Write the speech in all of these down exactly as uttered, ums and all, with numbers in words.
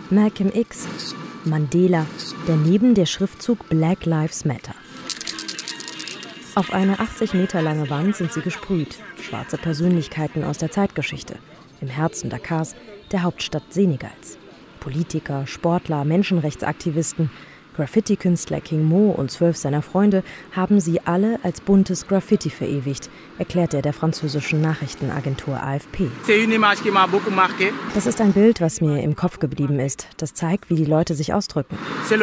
Malcolm X, Mandela, daneben der Schriftzug Black Lives Matter. Auf eine achtzig Meter lange Wand sind sie gesprüht, schwarze Persönlichkeiten aus der Zeitgeschichte, im Herzen Dakars, der Hauptstadt Senegals. Politiker, Sportler, Menschenrechtsaktivisten, Graffiti-Künstler King Mo und zwölf seiner Freunde haben sie alle als buntes Graffiti verewigt, erklärt er der französischen Nachrichtenagentur A F P. Das ist ein Bild, was mir im Kopf geblieben ist. Das zeigt, wie die Leute sich ausdrücken.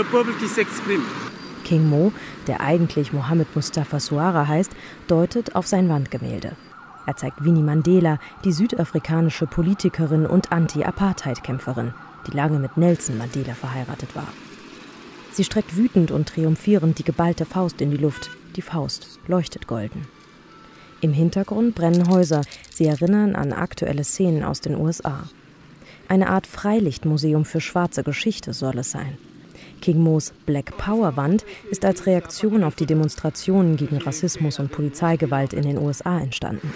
King Mo, der eigentlich Mohamed Mustafa Souara heißt, deutet auf sein Wandgemälde. Er zeigt Winnie Mandela, die südafrikanische Politikerin und Anti-Apartheid-Kämpferin, die lange mit Nelson Mandela verheiratet war. Sie streckt wütend und triumphierend die geballte Faust in die Luft. Die Faust leuchtet golden. Im Hintergrund brennen Häuser. Sie erinnern an aktuelle Szenen aus den U S A. Eine Art Freilichtmuseum für schwarze Geschichte soll es sein. King Mos Black Power Wand ist als Reaktion auf die Demonstrationen gegen Rassismus und Polizeigewalt in den U S A entstanden.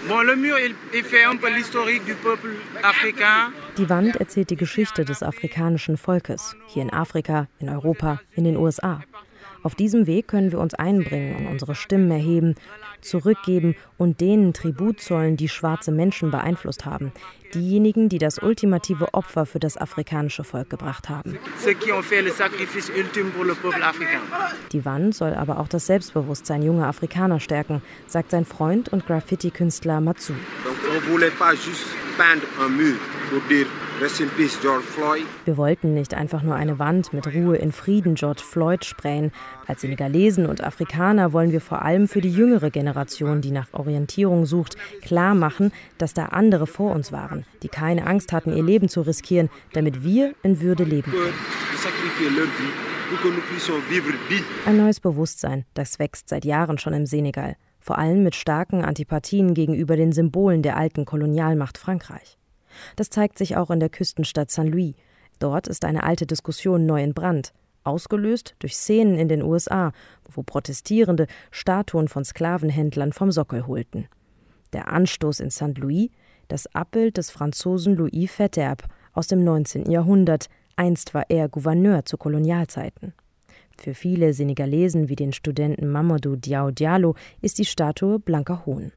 Die Wand erzählt die Geschichte des afrikanischen Volkes, hier in Afrika, in Europa, in den U S A. Auf diesem Weg können wir uns einbringen und unsere Stimmen erheben, zurückgeben und denen Tribut zollen, die schwarze Menschen beeinflusst haben. Diejenigen, die das ultimative Opfer für das afrikanische Volk gebracht haben. Die Wand soll aber auch das Selbstbewusstsein junger Afrikaner stärken, sagt sein Freund und Graffiti-Künstler Matsu. Wir wollten nicht einfach nur eine Wand mit Ruhe in Frieden George Floyd sprayen. Als Senegalesen und Afrikaner wollen wir vor allem für die jüngere Generation, die nach Orientierung sucht, klar machen, dass da andere vor uns waren, die keine Angst hatten, ihr Leben zu riskieren, damit wir in Würde leben können. Ein neues Bewusstsein, das wächst seit Jahren schon im Senegal, vor allem mit starken Antipathien gegenüber den Symbolen der alten Kolonialmacht Frankreich. Das zeigt sich auch in der Küstenstadt Saint-Louis. Dort ist eine alte Diskussion neu in Brand, ausgelöst durch Szenen in den U S A, wo Protestierende Statuen von Sklavenhändlern vom Sockel holten. Der Anstoß in Saint-Louis, das Abbild des Franzosen Louis Faidherbe aus dem neunzehnten Jahrhundert. Einst war er Gouverneur zu Kolonialzeiten. Für viele Senegalesen wie den Studenten Mamadou Diao Diallo ist die Statue blanker Hohn.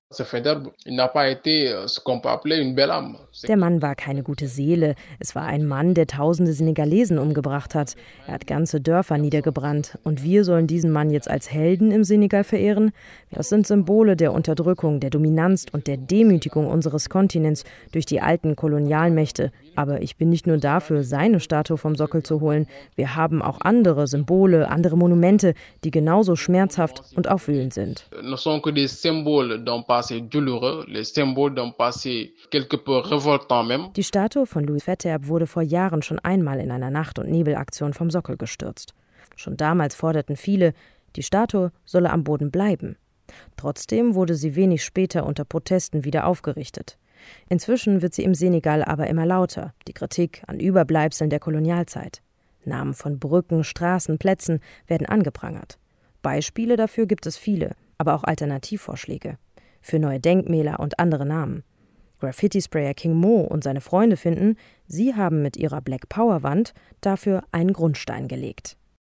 Der Mann war keine gute Seele. Es war ein Mann, der tausende Senegalesen umgebracht hat. Er hat ganze Dörfer niedergebrannt. Und wir sollen diesen Mann jetzt als Helden im Senegal verehren? Das sind Symbole der Unterdrückung, der Dominanz und der Demütigung unseres Kontinents durch die alten Kolonialmächte. Aber ich bin nicht nur dafür, seine Statue vom Sockel zu holen. Wir haben auch andere Symbole, andere Monumente, die genauso schmerzhaft und aufwühlend sind. Die Statue von Louis Faidherbe wurde vor Jahren schon einmal in einer Nacht- und Nebelaktion vom Sockel gestürzt. Schon damals forderten viele, die Statue solle am Boden bleiben. Trotzdem wurde sie wenig später unter Protesten wieder aufgerichtet. Inzwischen wird sie im Senegal aber immer lauter, die Kritik an Überbleibseln der Kolonialzeit. Namen von Brücken, Straßen, Plätzen werden angeprangert. Beispiele dafür gibt es viele, aber auch Alternativvorschläge für neue Denkmäler und andere Namen. Graffiti-Sprayer King Mo und seine Freunde finden, sie haben mit ihrer Black Power Wand dafür einen Grundstein gelegt.